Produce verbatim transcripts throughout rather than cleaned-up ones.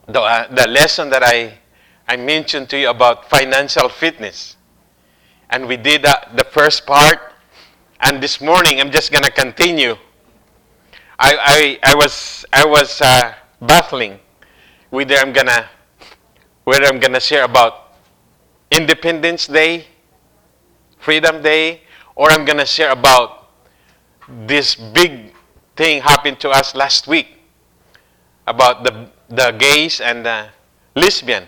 the, uh, the lesson that I, I mentioned to you about financial fitness. And we did uh, the first part. And this morning, I'm just going to continue. I, I, I was, I was uh, battling whether I'm going to whether I'm going to share about Independence Day, Freedom Day, or I'm going to share about this big thing happened to us last week about the, the gays and the lesbian.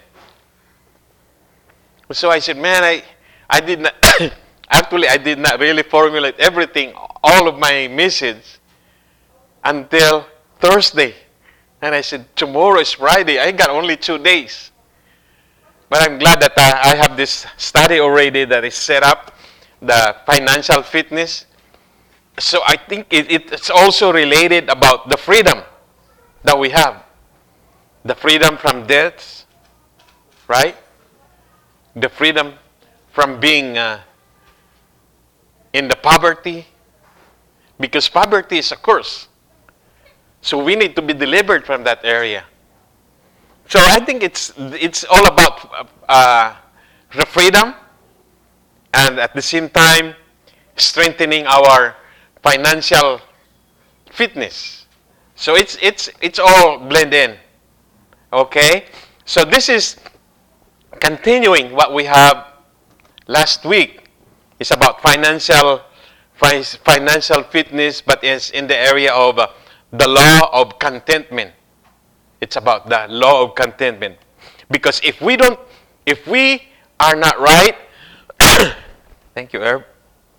So I said, man, I, I did not, actually I did not really formulate everything, all of my message until Thursday. And I said, tomorrow is Friday. I got only two days. But I'm glad that uh, I have this study already that is set up, the financial fitness. So I think it, it's also related about the freedom that we have. The freedom from death, right? The freedom from being uh, in the poverty. Because poverty is a curse. So we need to be delivered from that area. So I think it's it's all about uh, the freedom and at the same time strengthening our financial fitness. So it's it's it's all blended in. Okay? So this is continuing what we have last week. It's about financial financial fitness, but it's in the area of uh, the law of contentment. It's about the law of contentment. Because if we don't, if we are not right, thank you, Herb.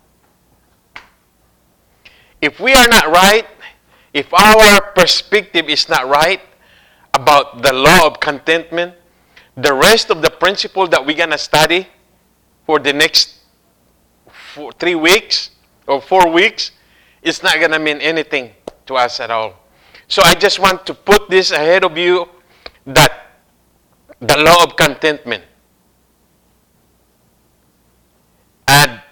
If we are not right, if our perspective is not right about the law of contentment, the rest of the principle that we're going to study for the next four, three weeks or four weeks, it's not going to mean anything to us at all. So I just want to put this ahead of you, that the law of contentment. And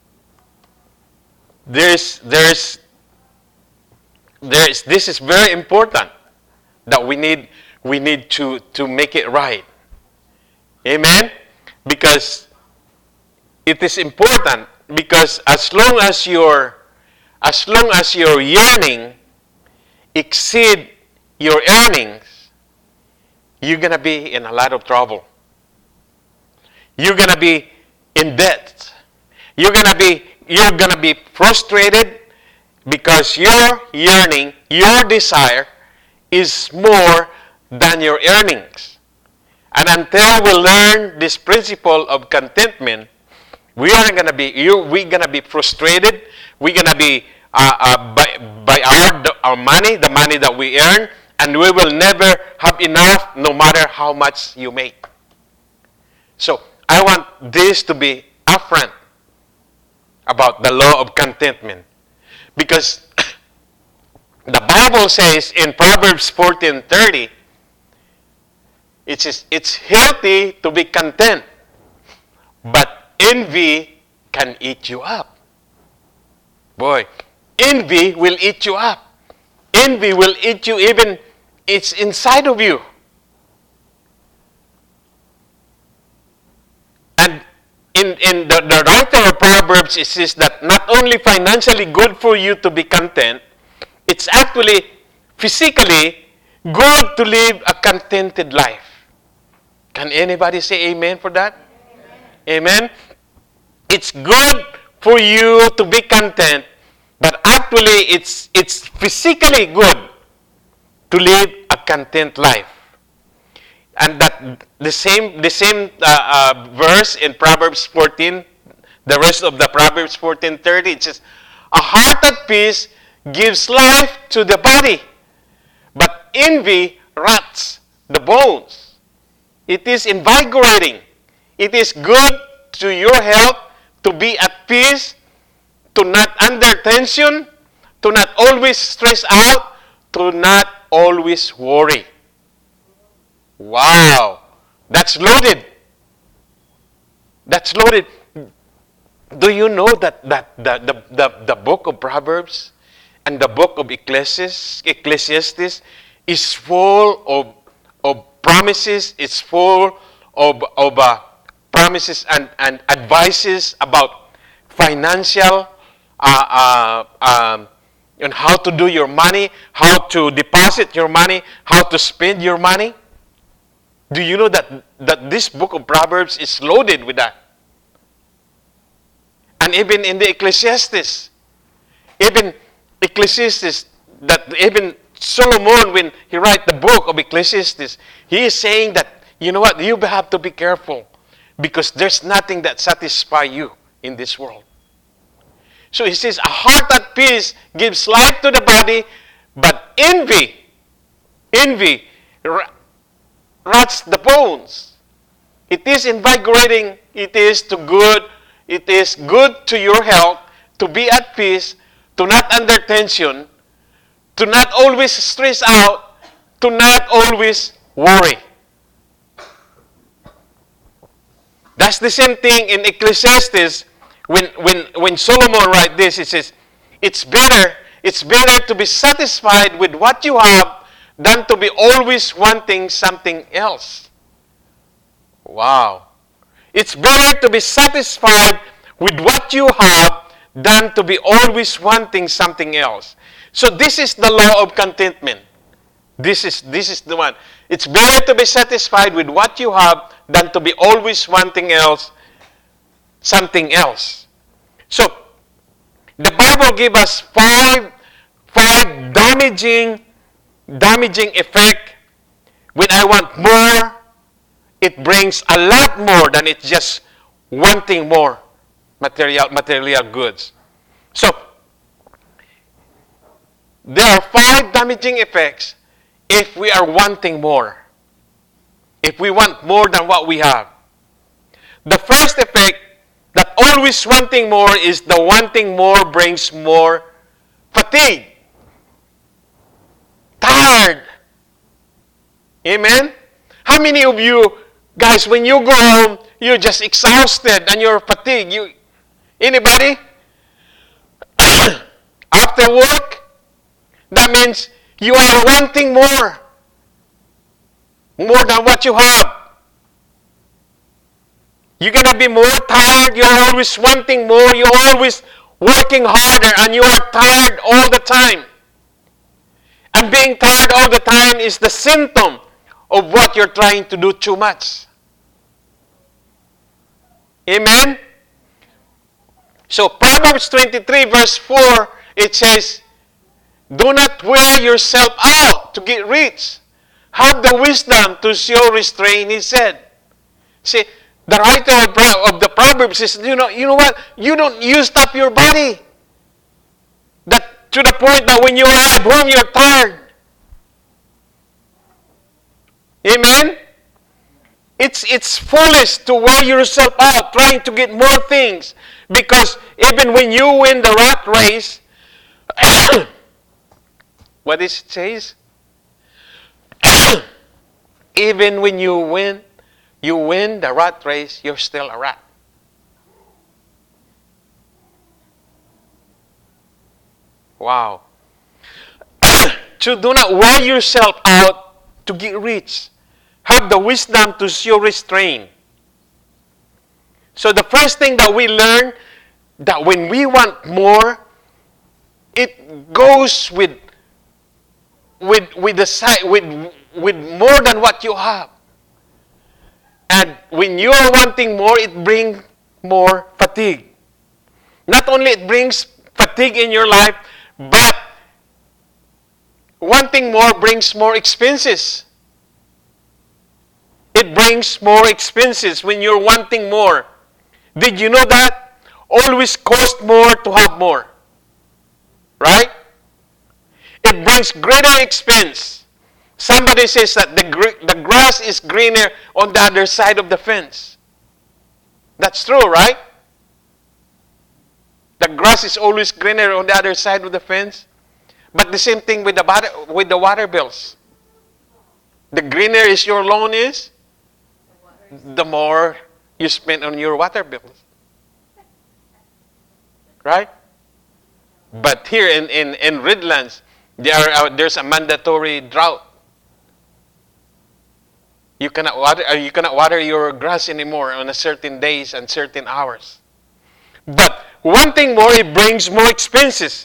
there's, there's, there's, this is very important that we need, we need to, to make it right. Amen? Because it is important, because as long as your, as long as your yearning exceed your earnings, you're going to be in a lot of trouble. You're going to be in debt. You're going to be you're going to be frustrated because your yearning, your desire is more than your earnings. And until we learn this principle of contentment, we are going to be you we're going to be frustrated. We're going to be Uh, uh, by, by our, our money, the money that we earn, and we will never have enough no matter how much you make. So I want this to be upfront about the law of contentment. Because the Bible says in Proverbs fourteen thirty, it says, it's healthy to be content, but envy can eat you up. Boy, envy will eat you up. Envy will eat you even, it's inside of you. And in, in the, the writer of Proverbs, it says that not only financially good for you to be content, it's actually physically good to live a contented life. Can anybody say amen for that? Amen? Amen? It's good for you to be content, but actually, it's it's physically good to live a content life. And that the same the same uh, uh, verse in Proverbs fourteen, the rest of the Proverbs fourteen thirty, it says, a heart at peace gives life to the body, but envy rots the bones. It is invigorating. It is good to your health to be at peace, to not under tension, to not always stress out, to not always worry. Wow! That's loaded. That's loaded. Do you know that, that the, the, the, the book of Proverbs and the book of Ecclesiastes, Ecclesiastes is full of, of promises. It's full of, of uh, promises and, and advices about financial, uh, uh, um, and how to do your money, how to deposit your money, how to spend your money. Do you know that, that this book of Proverbs is loaded with that? And even in the Ecclesiastes, even Ecclesiastes, that even Solomon, when he wrote the book of Ecclesiastes, he is saying that, you know what, you have to be careful because there's nothing that satisfies you in this world. So he says, a heart at peace gives life to the body, but envy, envy rots the bones. It is invigorating, it is to good, it is good to your health, to be at peace, to not under tension, to not always stress out, to not always worry. That's the same thing in Ecclesiastes. When, when, when Solomon writes this, he says, it's better, it's better to be satisfied with what you have than to be always wanting something else. Wow. It's better to be satisfied with what you have than to be always wanting something else. So this is the law of contentment. This is, this is the one. It's better to be satisfied with what you have than to be always wanting else, something else. So, the Bible gives us five, five damaging, damaging effect. When I want more, it brings a lot more than it's just wanting more material, material goods. So, there are five damaging effects if we are wanting more. If we want more than what we have. The first effect, that always wanting more, is the wanting more brings more fatigue. Tired. Amen? How many of you, guys, when you go home, you're just exhausted and you're fatigued? You, anybody? After work, that means you are wanting more. More than what you have. You're going to be more tired. You're always wanting more. You're always working harder and you are tired all the time. And being tired all the time is the symptom of what you're trying to do too much. Amen? So Proverbs twenty-three verse four, it says, do not wear yourself out to get rich. Have the wisdom to show restraint, he said. See, the writer of the Proverbs says, you know, you know what? You don't use up your body. That to the point that when you arrive home, you're tired. Amen? It's, it's foolish to wear yourself out trying to get more things. Because even when you win the rat race, what does it say? Even when you win, you win the rat race, you're still a rat. Wow. So do not wear yourself out to get rich. Have the wisdom to show restraint. So the first thing that we learn, that when we want more, it goes with with with the side with with more than what you have. And when you are wanting more, it brings more fatigue. Not only it brings fatigue in your life, but wanting more brings more expenses. It brings more expenses when you're wanting more. Did you know that? Always cost more to have more. Right? It brings greater expense. Somebody says that the, gr- the grass is greener on the other side of the fence. That's true, right? The grass is always greener on the other side of the fence. But the same thing with the water, with the water bills. The greener is your loan is, the more you spend on your water bills. Right? But here in, in, in Redlands, there are, uh, there's a mandatory drought. You cannot water, uh, you cannot water your grass anymore on a certain days and certain hours. But one thing more, it brings more expenses.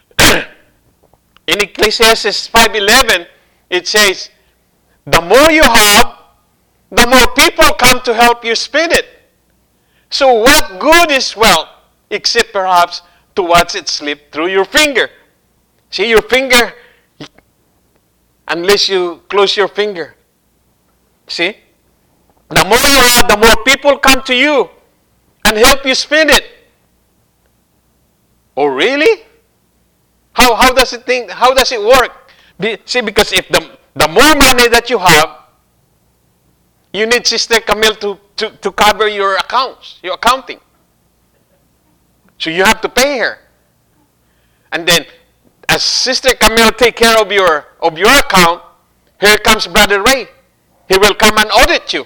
In Ecclesiastes five eleven, it says, the more you have, the more people come to help you spend it. So what good is wealth, except perhaps to watch it slip through your finger? See, your finger, unless you close your finger. See? The more you have, the more people come to you and help you spend it. Oh, really? How, how does it think, how does it work? Be, see, because if the, the more money that you have, you need Sister Camille to, to, to cover your accounts, your accounting. So you have to pay her. And then, as Sister Camille take care of your, of your account, here comes Brother Ray. He will come and audit you.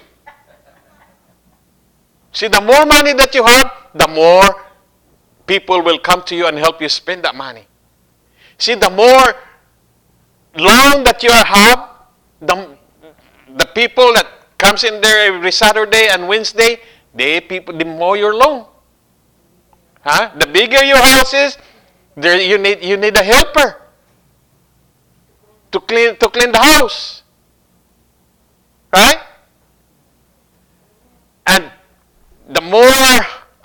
See, the more money that you have, the more people will come to you and help you spend that money. See, the more loan that you have, the, the people that comes in there every Saturday and Wednesday, they people, the more your loan. Huh? The bigger your house is, there you need you need a helper to clean to clean the house. Right? And the more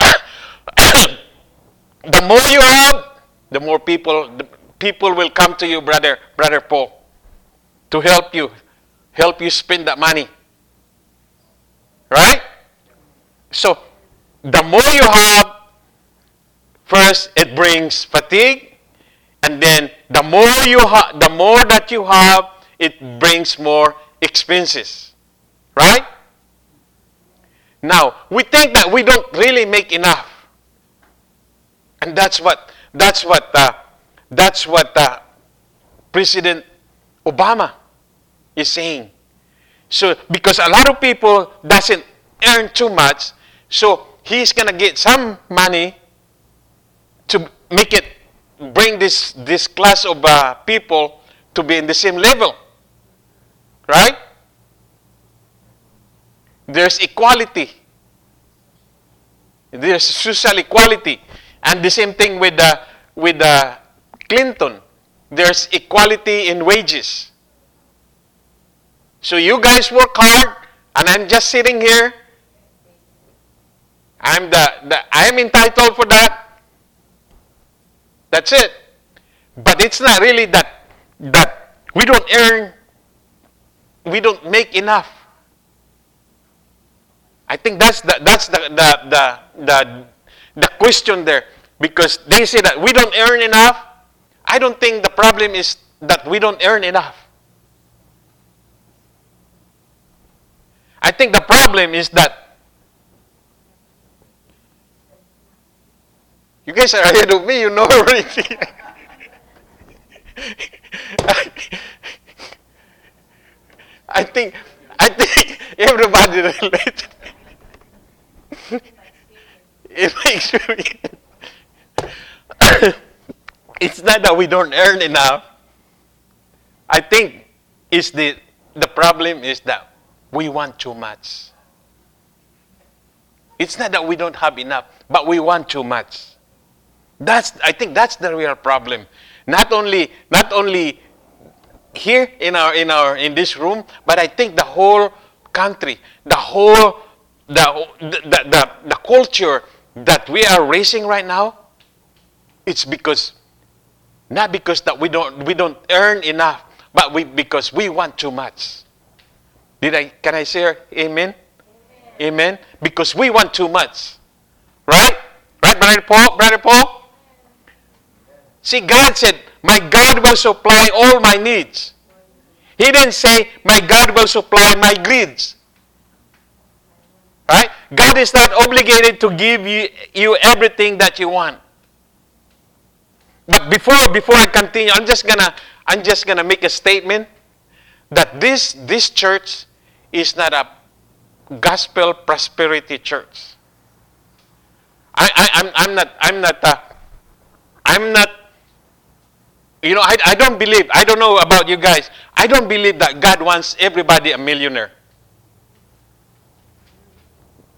the more you have, the more people the people will come to you, brother, brother Paul, to help you, help you spend that money. Right? So, the more you have, first it brings fatigue, and then the more you have, the more that you have, it brings more expenses. Right? Now, we think that we don't really make enough. And that's what that's what uh, that's what uh, President Obama is saying. So, because a lot of people doesn't earn too much, so he's gonna get some money to make it, bring this this class of uh, people to be in the same level, right? There's equality. There's social equality, and the same thing with uh, with uh, Clinton. There's equality in wages. So you guys work hard, and I'm just sitting here. I'm the, the I'm entitled for that. That's it. But it's not really that that we don't earn, we don't make enough. I think that's the that's the the the the, the question there, because they say that we don't earn enough. I don't think the problem is that we don't earn enough. I think the problem is that you guys are ahead of me, you know everything. I think I think everybody related. It makes me. It's not that we don't earn enough. I think it's the the problem is that we want too much. It's not that we don't have enough, but we want too much. That's I think that's the real problem. Not only not only here in our in our in this room, but I think the whole country, the whole the the the, the culture that we are raising right now, it's because not because that we don't we don't earn enough, but we because we want too much. Did I can I say amen? Amen? Amen? Because we want too much. Right? Right, Brother Paul? Brother Paul? See, God said, my God will supply all my needs. He didn't say, my God will supply my greeds. Right? God is not obligated to give you, you everything that you want. But before before I continue, I'm just gonna I'm just gonna make a statement that this this church is not a gospel prosperity church. I, I I'm I'm not I'm not uh, I'm not you know I I don't believe I don't know about you guys. I don't believe that God wants everybody a millionaire.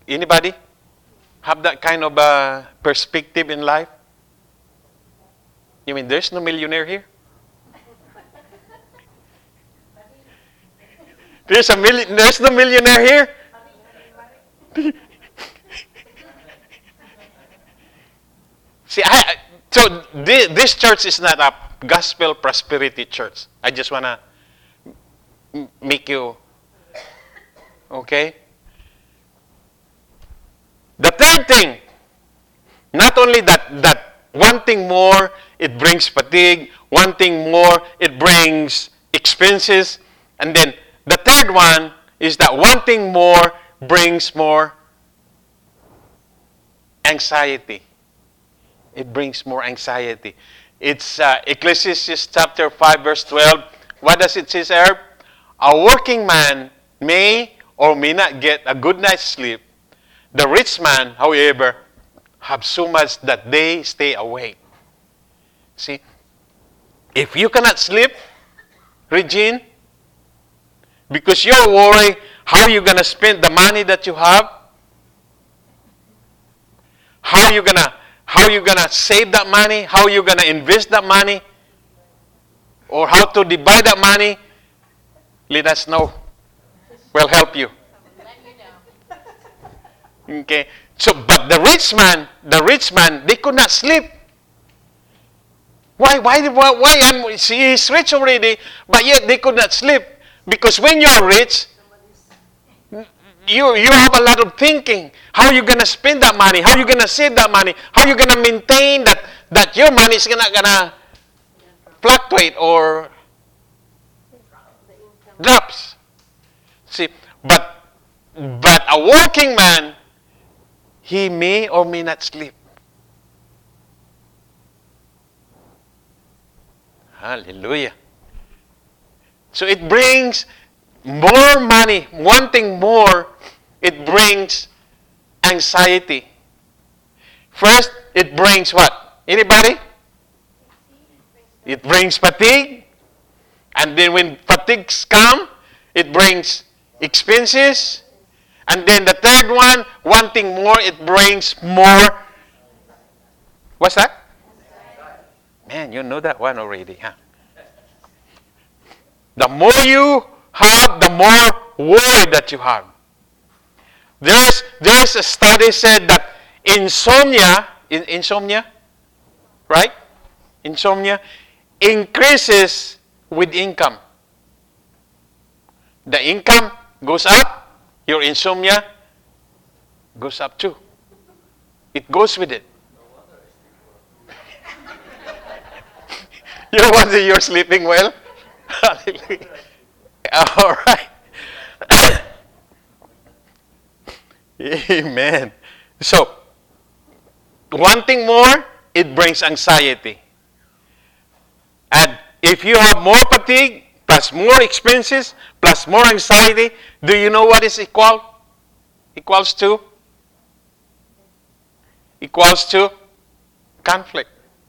Anybody have that kind of uh, perspective in life? You mean there's no millionaire here? There's a million. There's no millionaire here. See, I, so this, this church is not a gospel prosperity church. I just wanna make you okay. The third thing, not only that, that wanting more, it brings fatigue. Wanting more, it brings expenses. And then the third one is that wanting more brings more anxiety. It brings more anxiety. It's uh, Ecclesiastes chapter five, verse twelve. What does it say there? A working man may or may not get a good night's sleep. The rich man, however, have so much that they stay awake. See, if you cannot sleep, Regine, because you're worried how you're going to spend the money that you have, how you're going to how you going to save that money, how you're going to invest that money, or how to divide that money, let us know. We'll help you. Okay. So, but the rich man, the rich man, they could not sleep. Why? Why? Why? why I'm, see, he's rich already, but yet they could not sleep. Because when you're rich, you, you have a lot of thinking. How are you going to spend that money? How are you going to save that money? How are you going to maintain that, that your money is not going to fluctuate or drops? See, but, but a working man, he may or may not sleep. Hallelujah. So it brings more money. Wanting more, it brings anxiety. First, it brings what? Anybody? It brings fatigue. And then when fatigues come, it brings expenses. And then the third one, wanting more, it brings more. What's that? Man, you know that one already, huh? The more you have, the more worry that you have. There's, there's a study said that insomnia, in, insomnia, right? Insomnia increases with income. The income goes up, your insomnia goes up too. It goes with it. You wonder you're sleeping well? Hallelujah. All right. Amen. So, wanting more, it brings anxiety. And if you have more fatigue, plus more expenses, plus more anxiety, do you know what is equal? Equals to? Equals to conflict.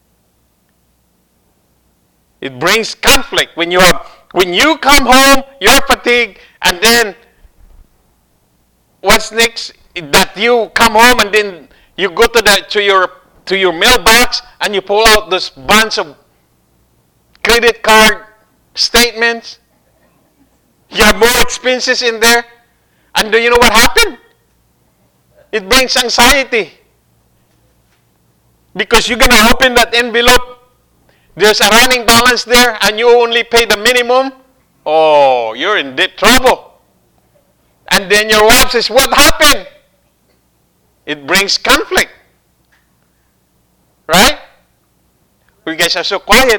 It brings conflict when you have, when you come home, you're fatigued, and then what's next? That you come home and then you go to the to your to your mailbox and you pull out this bunch of credit card statements. You have more expenses in there, and do you know what happened? It brings anxiety because you're gonna open that envelope. There's a running balance there and you only pay the minimum. Oh, you're in deep trouble. And then your wife says, what happened? It brings conflict. Right? You guys are so quiet.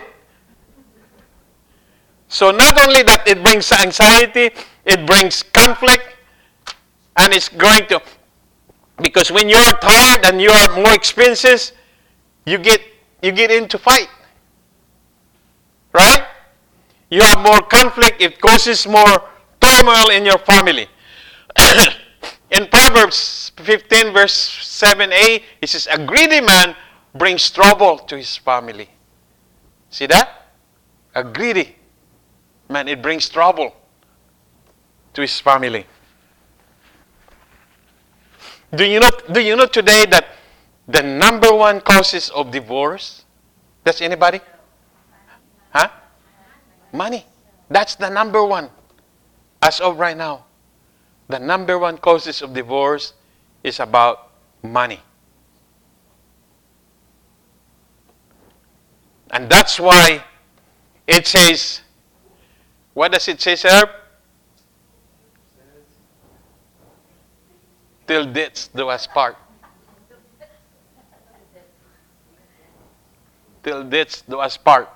So not only that it brings anxiety, it brings conflict. And it's going to, because when you're tired and you have more expenses, you get, you get into fight. Right? You have more conflict. It causes more turmoil in your family. In Proverbs fifteen, verse seven a, it says, a greedy man brings trouble to his family. See that? A greedy man, it brings trouble to his family. Do you know, do you know today that the number one causes of divorce? Does anybody? Huh? Money. That's the number one. As of right now, the number one causes of divorce is about money. And that's why it says, what does it say, sir? Till death do us part. Till death do us part.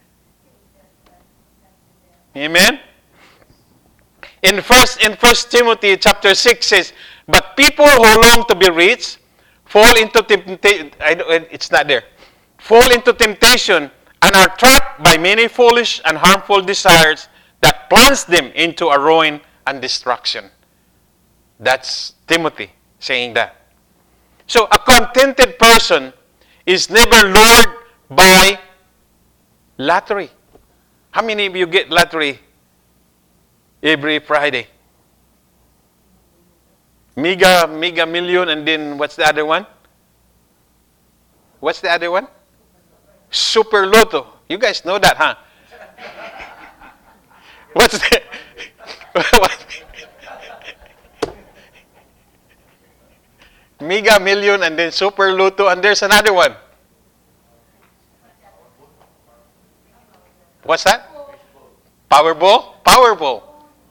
Amen? In first in First Timothy chapter six says, but people who long to be rich fall into temptation. It's not there. Fall into temptation and are trapped by many foolish and harmful desires that plunge them into a ruin and destruction. That's Timothy saying that. So a contented person is never lured by lottery. How many of you get lottery every Friday? Mega, mega million, and then what's the other one? What's the other one? Super Lotto. You guys know that, huh? What's the... what? Mega Million and then Super Lotto, and there's another one. What's that? Powerball? Powerball.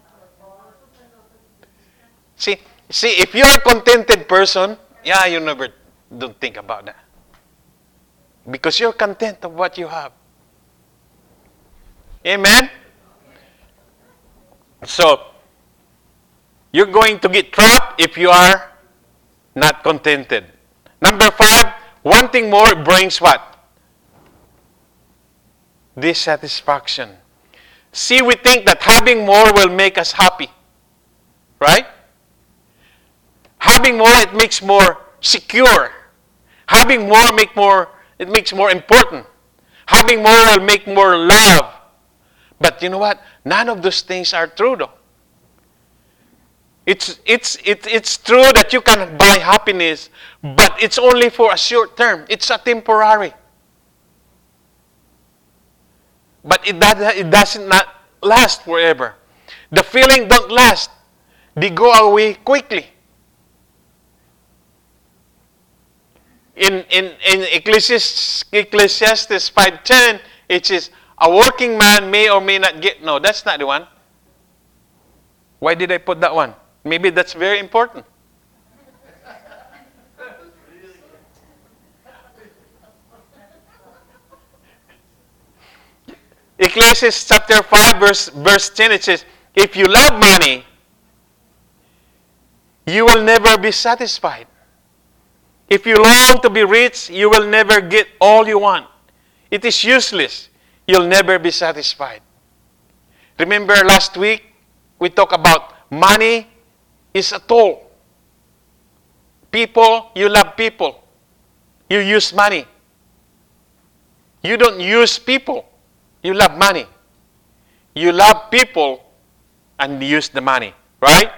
See, see, if you're a contented person, yeah, you never don't think about that. Because you're content of what you have. Amen? So, you're going to get trapped if you are not contented. Number five, wanting more brings what? Dissatisfaction. See, we think that having more will make us happy. Right? Having more, it makes more secure. Having more, make more, it makes more important. Having more will make more love. But you know what? None of those things are true though. It's, it's, it, it's true that you can buy happiness, but it's only for a short term. It's a temporary. But it, does, it doesn't not last forever. The feeling don't last. They go away quickly. In, in, in Ecclesiastes, Ecclesiastes five ten, it says, a working man may or may not get... No, that's not the one. Why did I put that one? Maybe that's very important. Ecclesiastes chapter five, verse, verse ten, it says, if you love money, you will never be satisfied. If you long to be rich, you will never get all you want. It is useless. You'll never be satisfied. Remember last week, we talked about money is a tool. People, you love people. You use money. You don't use people. You love money. You love people and use the money. Right?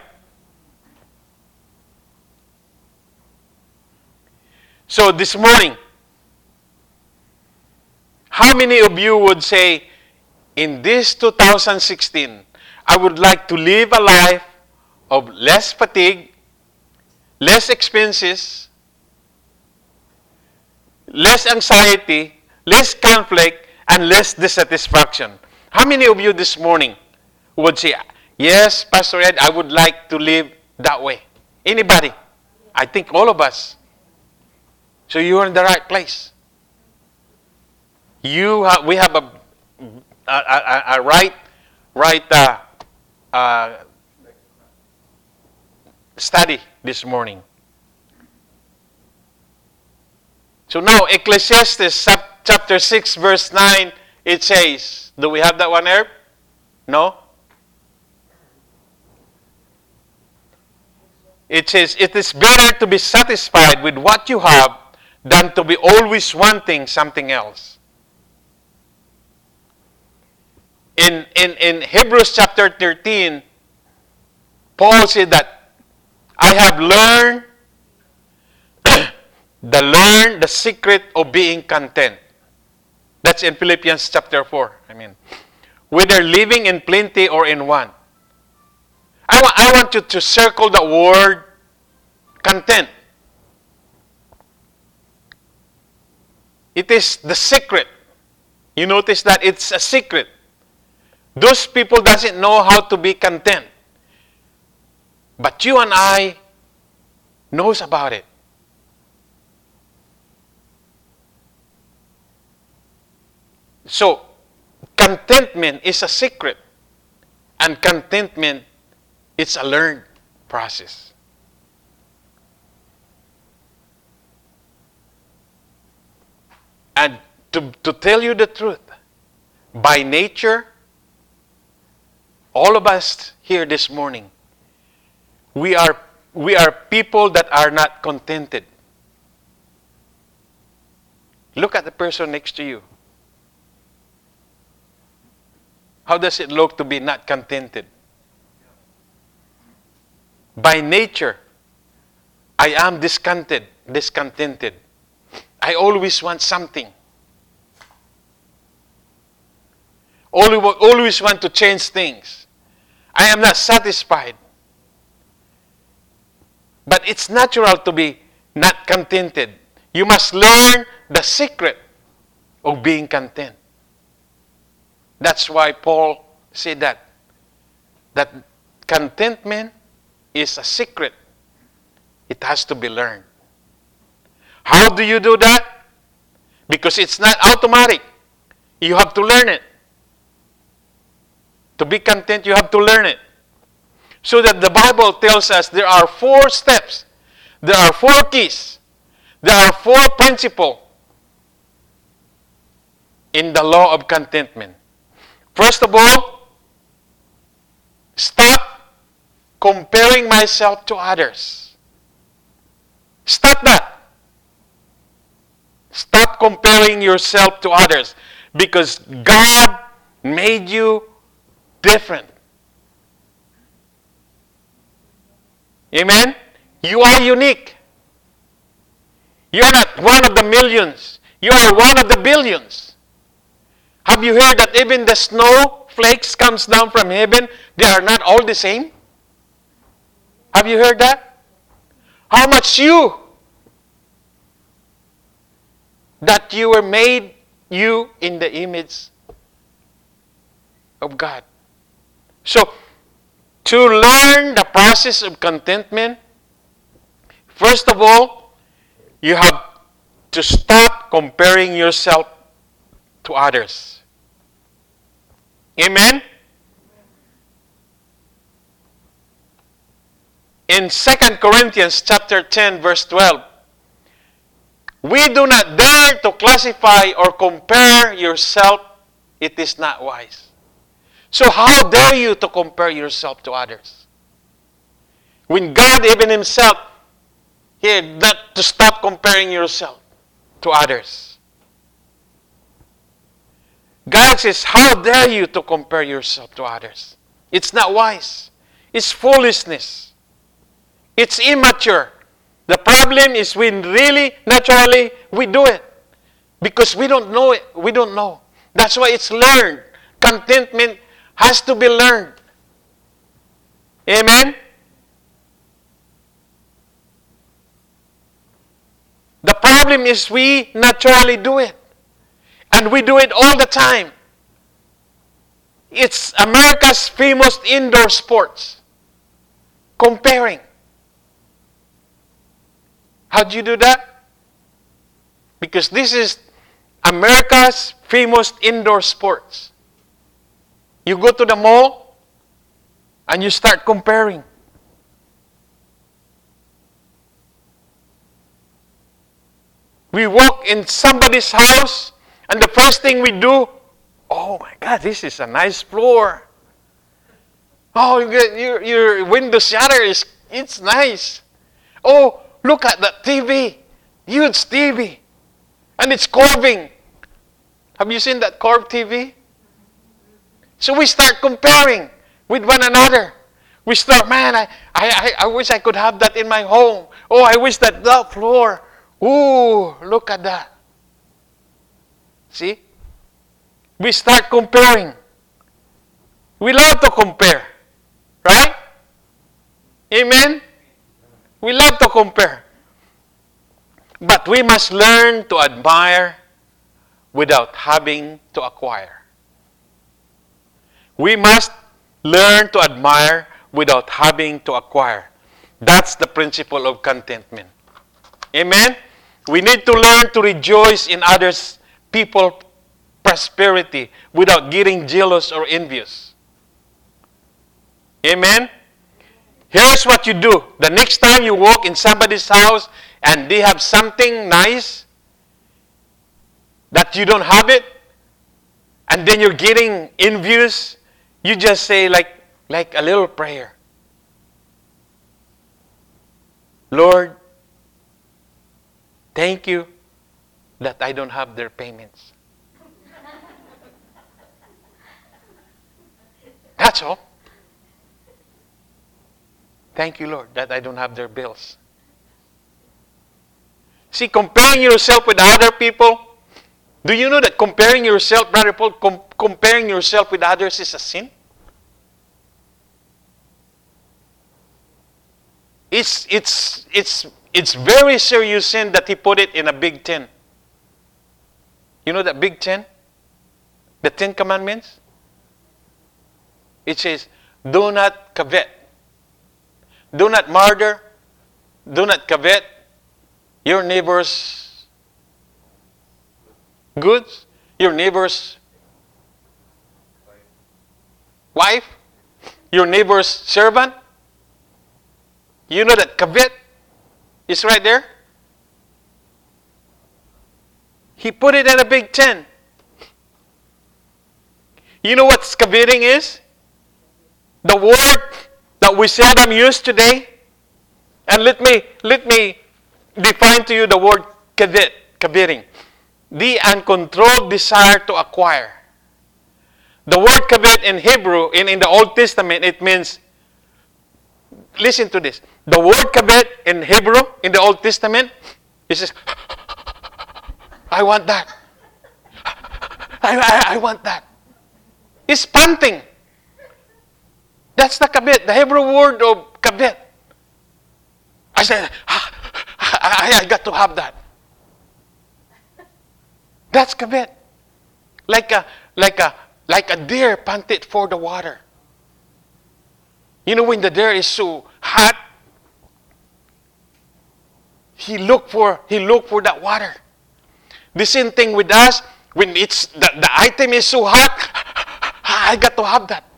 So this morning, how many of you would say, in this two thousand sixteen, I would like to live a life of less fatigue, less expenses, less anxiety, less conflict, and less dissatisfaction? How many of you this morning would say, yes, Pastor Ed, I would like to live that way? Anybody? I think all of us. So you're in the right place. You have, we have a, a, a, a right, right uh, uh, study this morning. So now, Ecclesiastes chapter six, verse nine, it says, do we have that one, Herb? No? It says, it is better to be satisfied with what you have than to be always wanting something else. In, in, in Hebrews chapter thirteen, Paul said that, I have learned The learn the secret of being content. That's in Philippians chapter four. I mean, whether living in plenty or in want. I, wa- I want you to circle the word content. It is the secret. You notice that it's a secret. Those people doesn't know how to be content. But you and I knows about it. So, contentment is a secret. And contentment, it's a learned process. And to, to tell you the truth, by nature, all of us here this morning, we are, we are people that are not contented. Look at the person next to you. How does it look to be not contented? By nature, I am discontented, discontented. I always want something. Always, always want to change things. I am not satisfied. But it's natural to be not contented. You must learn the secret of being content. That's why Paul said that. That contentment is a secret. It has to be learned. How do you do that? Because it's not automatic. You have to learn it. To be content, you have to learn it. So that the Bible tells us there are four steps. There are four keys. There are four principles in the law of contentment. First of all, stop comparing myself to others. Stop that. Stop comparing yourself to others, because God made you different. Amen? You are unique. You are not one of the millions. You are one of the billions. Have you heard that even the snowflakes comes down from heaven, they are not all the same? Have you heard that? How much you? That you were made, you, in the image of God. So, to learn the process of contentment, first of all, you have to stop comparing yourself to others. Amen? In Second Corinthians chapter ten, verse twelve, we do not dare to classify or compare yourself. It is not wise. So how dare you to compare yourself to others? When God even Himself, He had not to stop comparing yourself to others. God says, how dare you to compare yourself to others? It's not wise. It's foolishness. It's immature. The problem is when really, naturally, we do it. Because we don't know it. We don't know. That's why it's learned. Contentment has to be learned. Amen? The problem is we naturally do it. And we do it all the time. It's America's famous indoor sports. Comparing. How do you do that? Because this is America's famous indoor sports. You go to the mall and you start comparing. We walk in somebody's house and the first thing we do, oh my God, this is a nice floor. Oh, you get, your, your window shutter is it's nice. Oh, look at that T V. Huge T V. And it's curving. Have you seen that curved T V? So we start comparing with one another. We start, man, I, I, I wish I could have that in my home. Oh, I wish that that floor. Ooh, look at that. See? We start comparing. We love to compare. Right? Amen? We love to compare. But we must learn to admire without having to acquire. We must learn to admire without having to acquire. That's the principle of contentment. Amen? We need to learn to rejoice in others' people prosperity without getting jealous or envious. Amen? Here's what you do. The next time you walk in somebody's house and they have something nice that you don't have it, and then you're getting envious, you just say like, like a little prayer. Lord, thank you that I don't have their payments. That's all. Thank you, Lord, that I don't have their bills. See, comparing yourself with other people, do you know that comparing yourself, Brother Paul, com- comparing yourself with others is a sin? It's, it's, it's, it's very serious sin that he put it in a big ten. You know that big ten? The Ten Commandments? It says, do not covet. Do not murder. Do not covet your neighbor's goods, your neighbor's wife, your neighbor's servant. You know that covet is right there? He put it in a big ten. You know what coveting is? The word that we seldom use today. And let me let me define to you the word covet, coveting. The uncontrolled desire to acquire. The word covet in Hebrew, in, in the Old Testament, it means, listen to this. The word covet in Hebrew, in the Old Testament, it says, I want that. I, I, I want that. It's panting. That's the covet, the Hebrew word of covet. I said, ah, I, I got to have that. That's covet. Like a like a like a deer panted for the water. You know when the deer is so hot, he look for he look for that water. The same thing with us. When it's the, the item is so hot, I got to have that.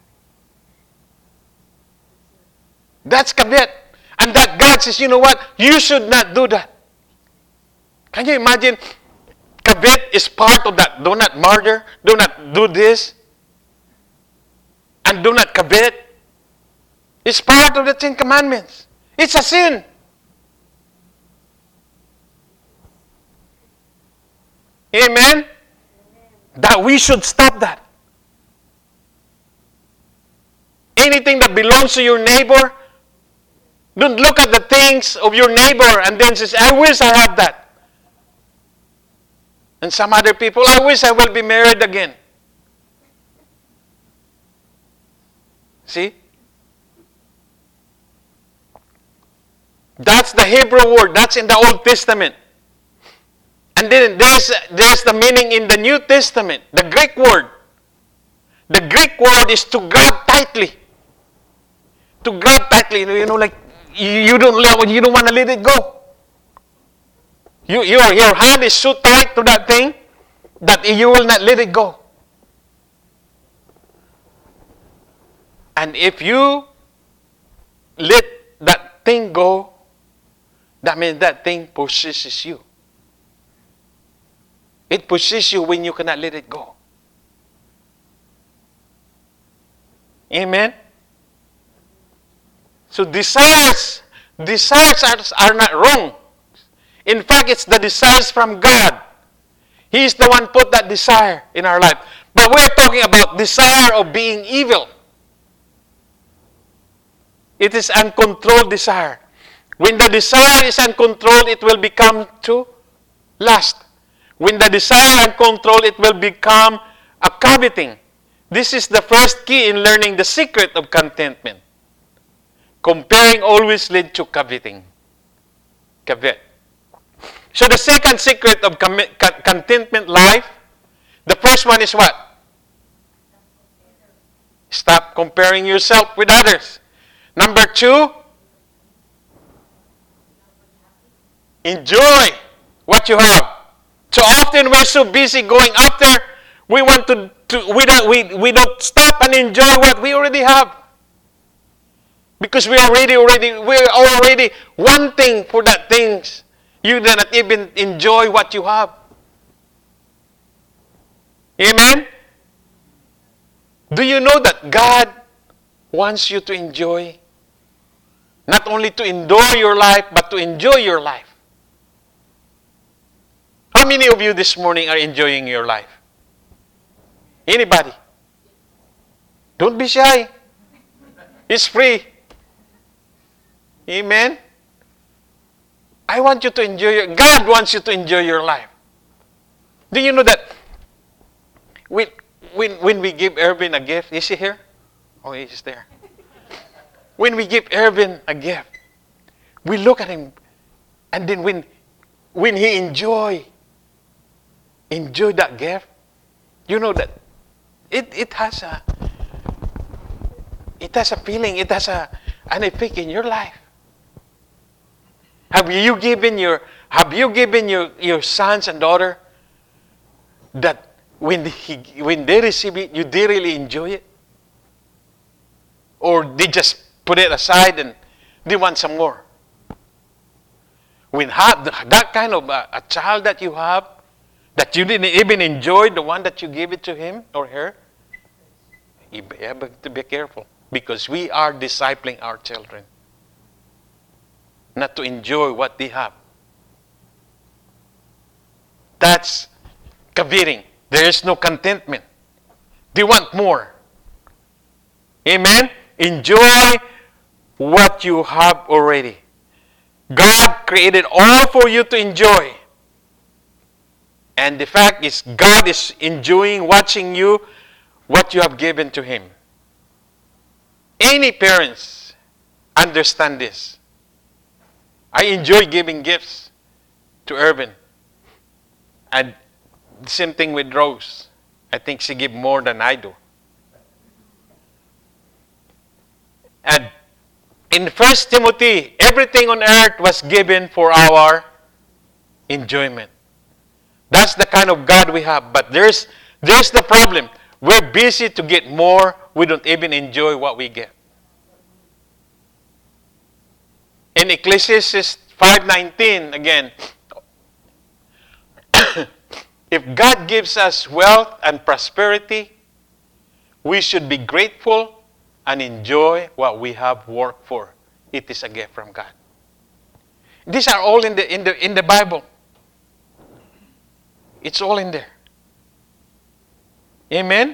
That's covet. And that God says, you know what? You should not do that. Can you imagine? Covet is part of that. Do not murder. Do not do this. And do not covet. It's part of the Ten Commandments. It's a sin. Amen? Amen? That we should stop that. Anything that belongs to your neighbor, don't look at the things of your neighbor and then says, I wish I had that. And some other people, I wish I will be married again. See? That's the Hebrew word. That's in the Old Testament. And then there's, there's the meaning in the New Testament. The Greek word. The Greek word is to grab tightly. To grab tightly. You know, like, you don't, you don't want to let it go. You, your, your hand is so tight to that thing that you will not let it go. And if you let that thing go, that means that thing possesses you. It possesses you when you cannot let it go. Amen? So desires, desires are, are not wrong. In fact, it's the desires from God. He is the one put that desire in our life. But we're talking about desire of being evil. It is uncontrolled desire. When the desire is uncontrolled, it will become to lust. When the desire uncontrolled, it will become a coveting. This is the first key in learning the secret of contentment. Comparing always leads to coveting. Covet. So the second secret of contentment life, the first one is what? Stop comparing yourself with others. Number two, enjoy what you have. So often we're so busy going after, we want to, to we don't we, we don't stop and enjoy what we already have. Because we already already we're already wanting for that things. You do not even enjoy what you have. Amen? Do you know that God wants you to enjoy? Not only to endure your life, but to enjoy your life. How many of you this morning are enjoying your life? Anybody? Don't be shy. It's free. Amen? I want you to enjoy your, God wants you to enjoy your life. Do you know that when, when, when we give Erwin a gift, is he here? Oh, he's there. When we give Erwin a gift, we look at him, and then when, when he enjoy, enjoy that gift, you know that it, it has a it has a feeling, it has a an effect in your life. Have you given your have you given your, your sons and daughter that when he when they receive it, you did really enjoy it? Or they just put it aside and they want some more? When have that kind of a, a child that you have, that you didn't even enjoy the one that you gave it to him or her, you have to be careful, because we are discipling our children not to enjoy what they have. That's coveting. There is no contentment. They want more. Amen? Enjoy what you have already. God created all for you to enjoy. And the fact is, God is enjoying watching you, what you have given to Him. Any parents understand this. I enjoy giving gifts to Irvin. And the same thing with Rose. I think she gives more than I do. And in First Timothy, everything on earth was given for our enjoyment. That's the kind of God we have. But there's, there's the problem. We're busy to get more. We don't even enjoy what we get. In Ecclesiastes five nineteen, again, if God gives us wealth and prosperity, we should be grateful and enjoy what we have worked for. It is a gift from God. These are all in the in the in the Bible. It's all in there. Amen?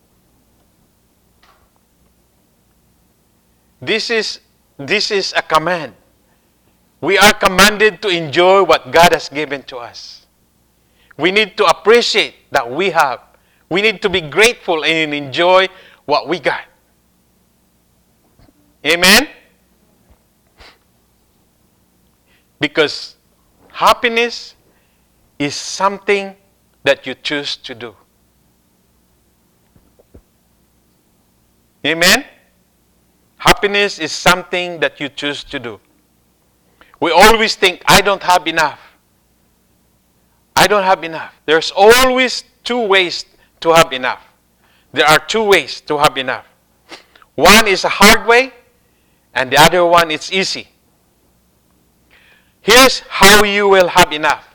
This is this is a command. We are commanded to enjoy what God has given to us. We need to appreciate that we have. We need to be grateful and enjoy what we got. Amen? Because happiness is something that you choose to do. Amen? Happiness is something that you choose to do. We always think, I don't have enough. I don't have enough. There's always two ways to have enough. There are two ways to have enough. One is a hard way, and the other one is easy. Here's how you will have enough.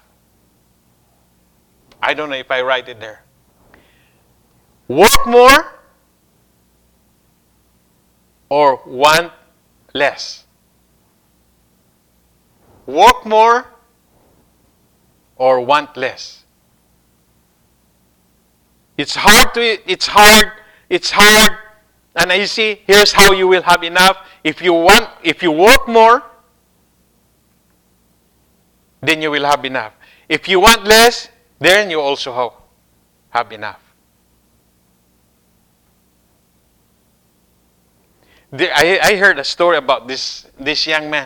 I don't know if I write it there. Work more or want less. Work more or want less. It's hard to it's hard, it's hard and easy. Here's how you will have enough. If you want if you work more, then you will have enough. If you want less, then you also have, have enough. The, I, I heard a story about this, this young man.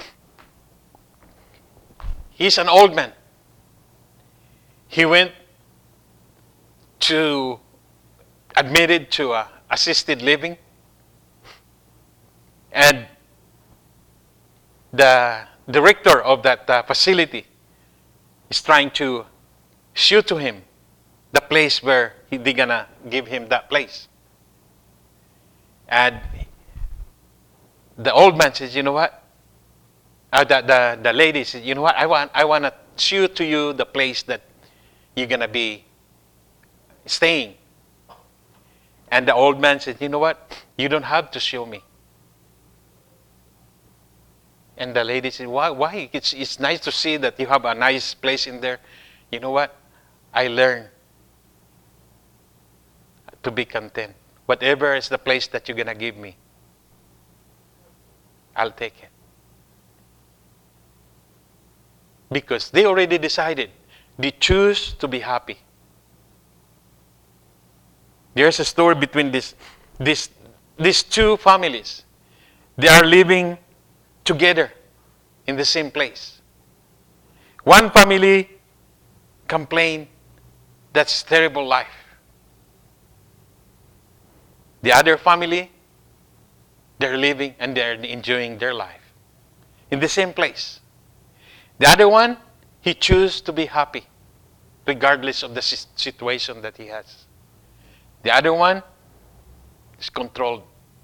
He's an old man. He went to, admitted to a assisted living. And the director of that uh, facility is trying to show to him the place where he, they're going to give him that place. And the old man says, you know what? Uh, the, the, the lady says, you know what? I want, I want to show to you the place that you're going to be staying. And the old man said, you know what? You don't have to show me. And the lady said, why? Why? It's, it's nice to see that you have a nice place in there. You know what? I learned to be content. Whatever is the place that you're going to give me, I'll take it. Because they already decided. They choose to be happy. There's a story between this, this, these two families. They are living together in the same place. One family complained, that's terrible life. The other family, they're living and they're enjoying their life in the same place. The other one, he chose to be happy regardless of the situation that he has. The other one is controlled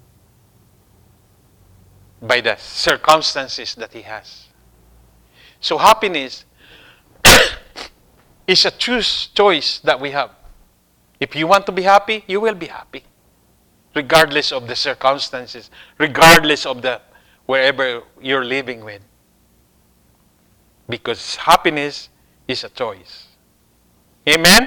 by the circumstances that he has. So happiness is a choose choice that we have. If you want to be happy, you will be happy. Regardless of the circumstances, regardless of the wherever you're living with. Because happiness is a choice. Amen?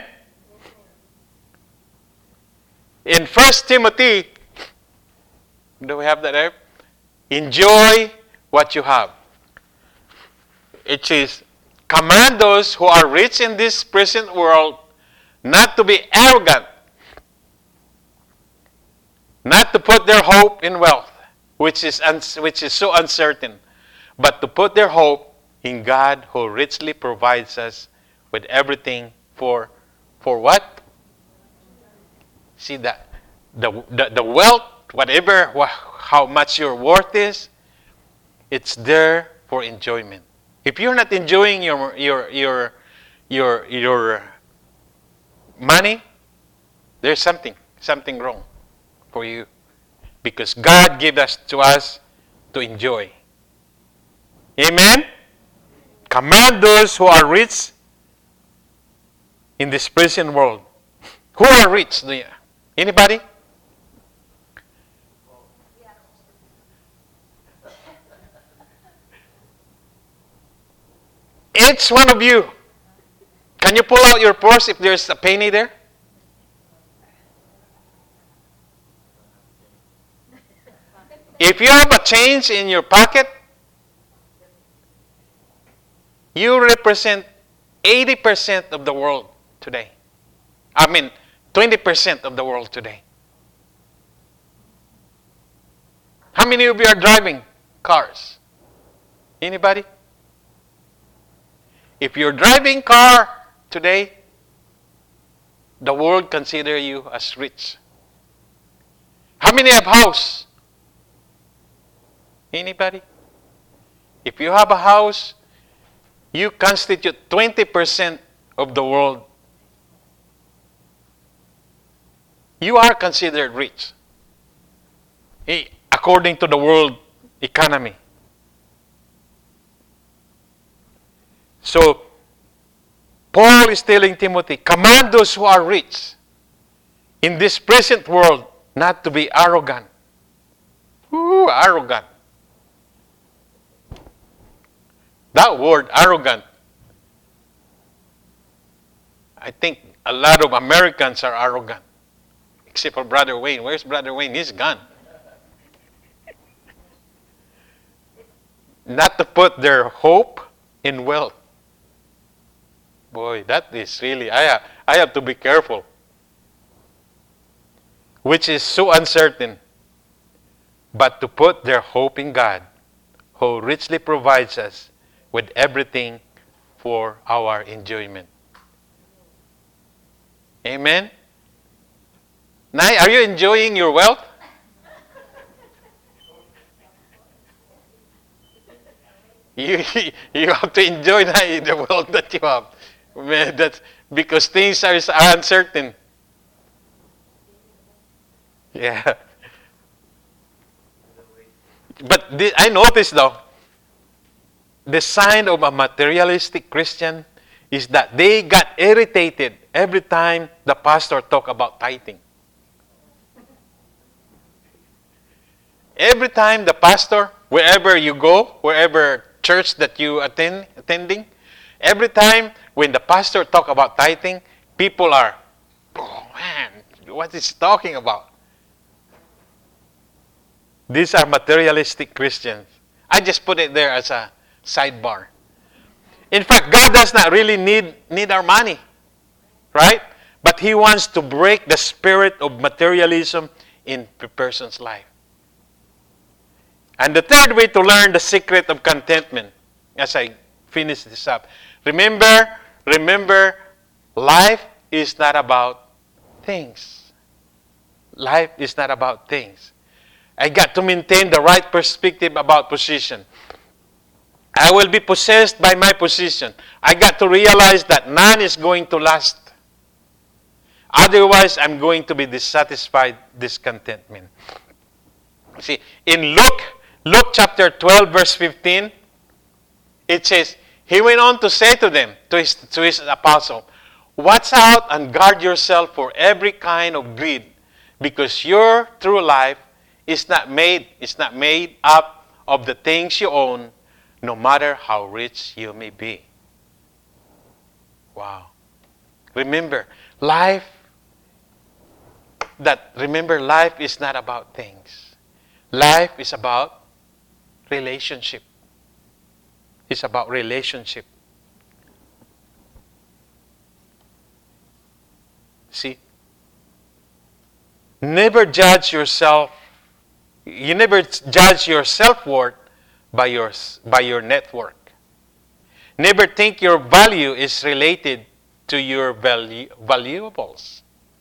In First Timothy, do we have that there? Enjoy what you have. It says, command those who are rich in this present world not to be arrogant, not to put their hope in wealth, which is, uns- which is so uncertain, but to put their hope in God who richly provides us with everything for, for what? See that the, the, the wealth, whatever, how much your worth is, it's there for enjoyment. If you're not enjoying your, your, your, your, your money, there's something, something wrong for you. Because God gave us to us to enjoy. Amen? Command those who are rich in this present world. Who are rich? Anybody? Each one of you. Can you pull out your purse if there's a penny there? If you have a change in your pocket, you represent eighty percent of the world today. I mean, twenty percent of the world today. How many of you are driving cars? Anybody? If you're driving car today, the world consider you as rich. How many have house? Anybody? If you have a house, you constitute twenty percent of the world. You are considered rich, according to the world economy. So, Paul is telling Timothy, command those who are rich in this present world not to be arrogant. Ooh, arrogant. That word, arrogant, I think a lot of Americans are arrogant. Except for Brother Wayne. Where's Brother Wayne? He's gone. Not to put their hope in wealth. Boy, that is really, I, ha- I have to be careful. Which is so uncertain. But to put their hope in God, who richly provides us with everything for our enjoyment. Amen? Nay, are you enjoying your wealth? You, you have to enjoy the, the wealth that you have. Man, that's because things are, are uncertain. Yeah. But the, I noticed though, the sign of a materialistic Christian is that they got irritated every time the pastor talk about tithing. Every time the pastor, wherever you go, wherever church that you attend, attending, every time when the pastor talk about tithing, people are, oh man, what is he talking about? These are materialistic Christians. I just put it there as a sidebar. In fact, God does not really need, need our money, right? But He wants to break the spirit of materialism in a person's life. And the third way to learn the secret of contentment, as I finish this up, remember, remember, life is not about things. Life is not about things. I got to maintain the right perspective about position. I will be possessed by my position. I got to realize that none is going to last. Otherwise, I'm going to be dissatisfied, discontentment. See, in Luke, Luke chapter twelve, verse fifteen, it says, He went on to say to them, to his, to his apostle, watch out and guard yourself for every kind of greed, because your true life is not made, is not made up of the things you own, no matter how rich you may be. Wow. Remember, life, that, remember, life is not about things. Life is about relationship. It's about relationship. See, never judge yourself. You never judge your self-worth by your, by your network. Never think your value is related to your value, valuables.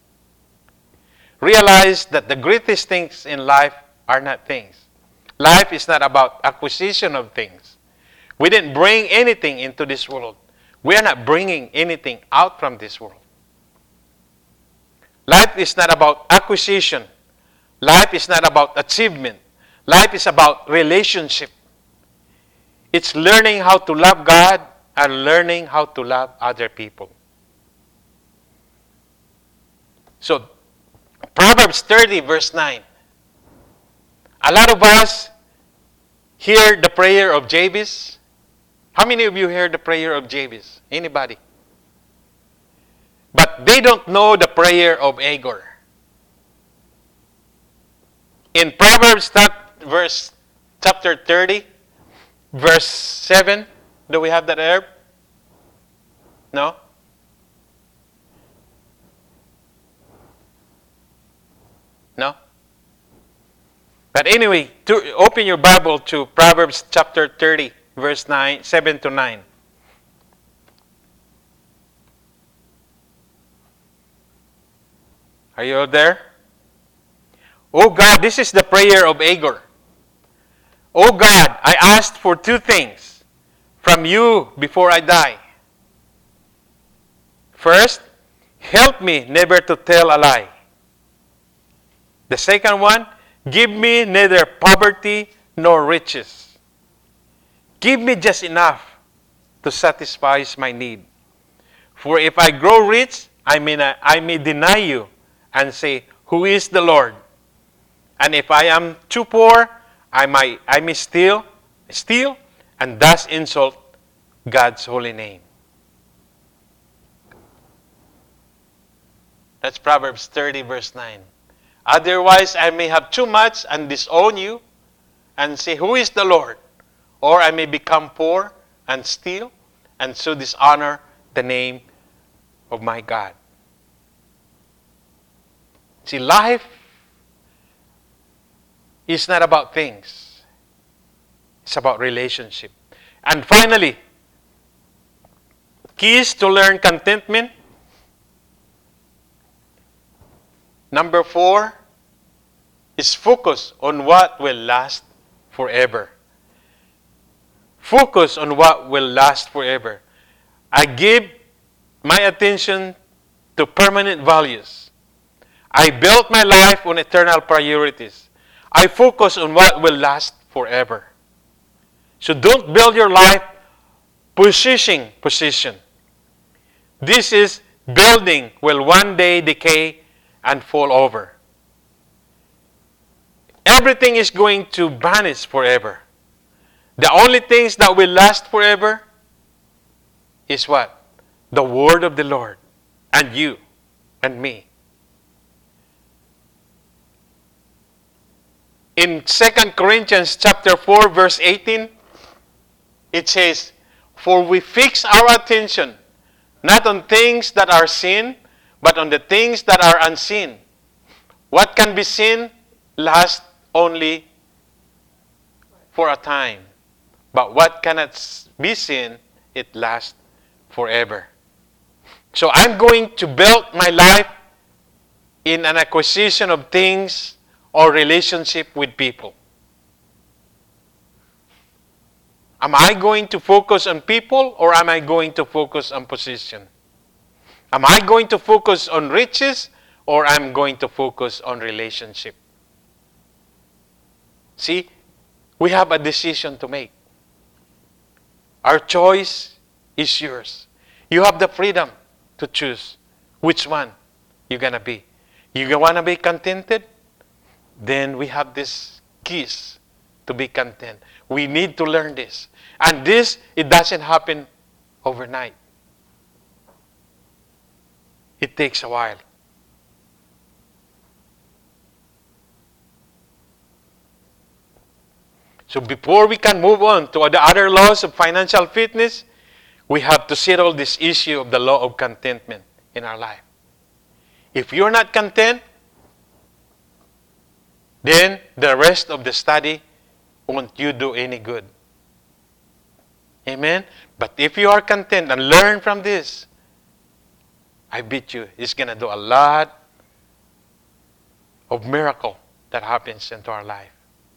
Realize that the greatest things in life are not things. Life is not about acquisition of things. We didn't bring anything into this world. We are not bringing anything out from this world. Life is not about acquisition. Life is not about achievement. Life is about relationship. It's learning how to love God and learning how to love other people. So, Proverbs thirty, verse nine. A lot of us hear the prayer of Jabez. How many of you hear the prayer of Jabez? Anybody? But they don't know the prayer of Agur. In Proverbs verse, chapter thirty, verse seven, do we have that there? No? No? But anyway, to open your Bible to Proverbs chapter thirty, verse nine, seven to nine. Are you all there? Oh God, this is the prayer of Agur. Oh God, I asked for two things from you before I die. First, help me never to tell a lie. The second one, give me neither poverty nor riches. Give me just enough to satisfy my need. For if I grow rich, I may, not, I may deny you and say, who is the Lord? And if I am too poor, I might, I may steal, steal, and thus insult God's holy name. That's Proverbs thirty, verse nine. Otherwise, I may have too much and disown you and say, who is the Lord? Or I may become poor and steal and so dishonor the name of my God. See, life is not about things. It's about relationship. And finally, keys to learn contentment. Number four is focus on what will last forever. Focus on what will last forever. I give my attention to permanent values. I built my life on eternal priorities. I focus on what will last forever. So don't build your life positioning position. This is building will one day decay and fall over. Everything is going to vanish forever. The only things that will last forever is what? The word of the Lord and you and me. In Second Corinthians chapter four verse eighteen, it says, "For we fix our attention not on things that are seen, but on the things that are unseen. What can be seen lasts only for a time, but what cannot be seen, it lasts forever." So I'm going to build my life in an acquisition of things or relationship with people. Am I going to focus on people or am I going to focus on position? Am I going to focus on riches or I'm going to focus on relationship? See, we have a decision to make. Our choice is yours. You have the freedom to choose which one you're going to be. You want to be contented? Then we have these keys to be content. We need to learn this. And this, it doesn't happen overnight. It takes a while. So before we can move on to the other laws of financial fitness, we have to settle this issue of the law of contentment in our life. If you're not content, then the rest of the study won't you do any good. Amen? But if you are content and learn from this, I bet you it's going to do a lot of miracle that happens into our life.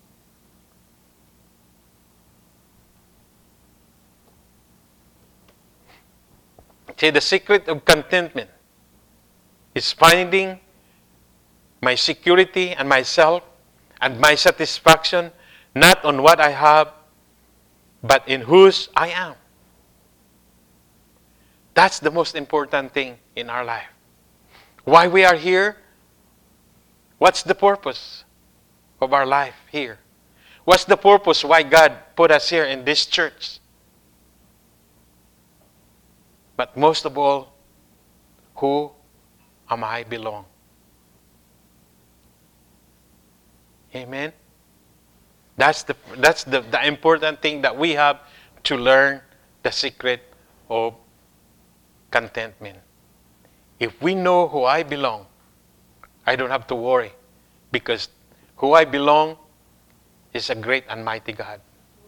See, the secret of contentment is finding my security and myself and my satisfaction not on what I have, but in whose I am. That's the most important thing in our life. Why we are here? What's the purpose of our life here? What's the purpose why God put us here in this church? But most of all, who am I belong? Amen? That's the that's the, the important thing that we have to learn the secret of contentment. If we know who I belong, I don't have to worry because who I belong is a great and mighty God.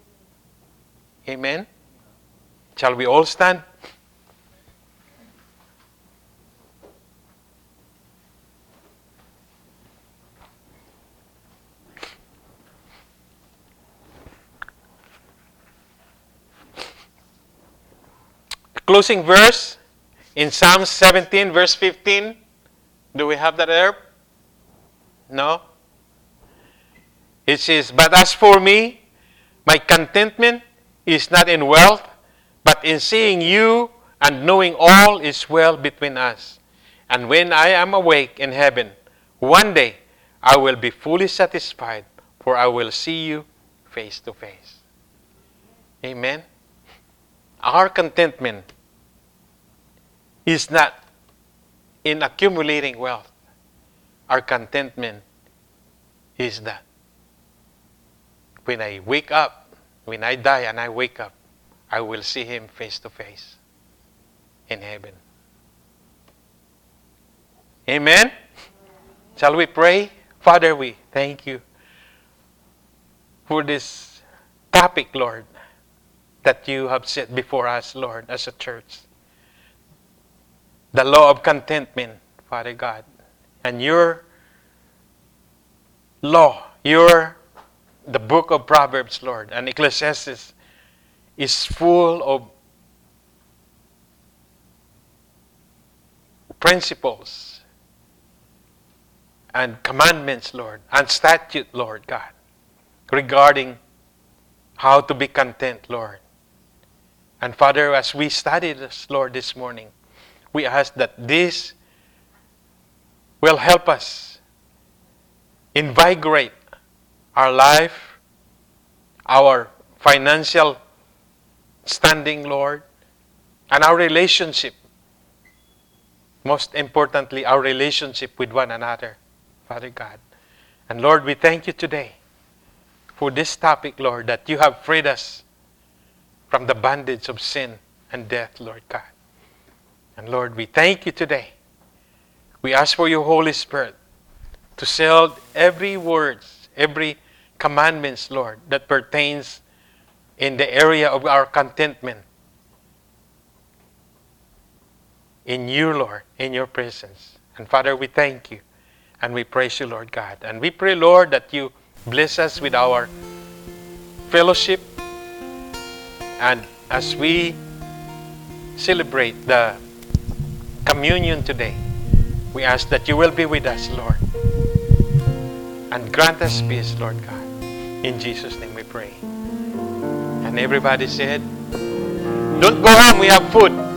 Amen? Shall we all stand? Closing verse in Psalm seventeen, verse fifteen. Do we have that there? No? It says, "But as for me, my contentment is not in wealth, but in seeing you and knowing all is well between us. And when I am awake in heaven, one day I will be fully satisfied, for I will see you face to face." Amen? Our contentment is not in accumulating wealth. Our contentment is that when I wake up, when I die and I wake up, I will see Him face to face. in heaven. Amen? Shall we pray? Father, we thank you for this topic, Lord, that you have set before us, Lord, as a church. The law of contentment, Father God. And your law, your, the book of Proverbs, Lord, and Ecclesiastes is full of principles and commandments, Lord, and statute, Lord God, regarding how to be content, Lord. And Father, as we study this, Lord, this morning, we ask that this will help us invigorate our life, our financial standing, Lord, and our relationship. Most importantly, our relationship with one another, Father God. And Lord, we thank you today for this topic, Lord, that you have freed us from the bondage of sin and death, Lord God. And Lord, we thank you today. We ask for your Holy Spirit to seal every word, every commandments, Lord, that pertains in the area of our contentment in you, Lord, in your presence. And Father, we thank you and we praise you, Lord God. And we pray, Lord, that you bless us with our fellowship. And as we celebrate the communion today, we ask that you will be with us, Lord. And grant us peace, Lord God. In Jesus' name we pray. And everybody said, don't go home, we have food.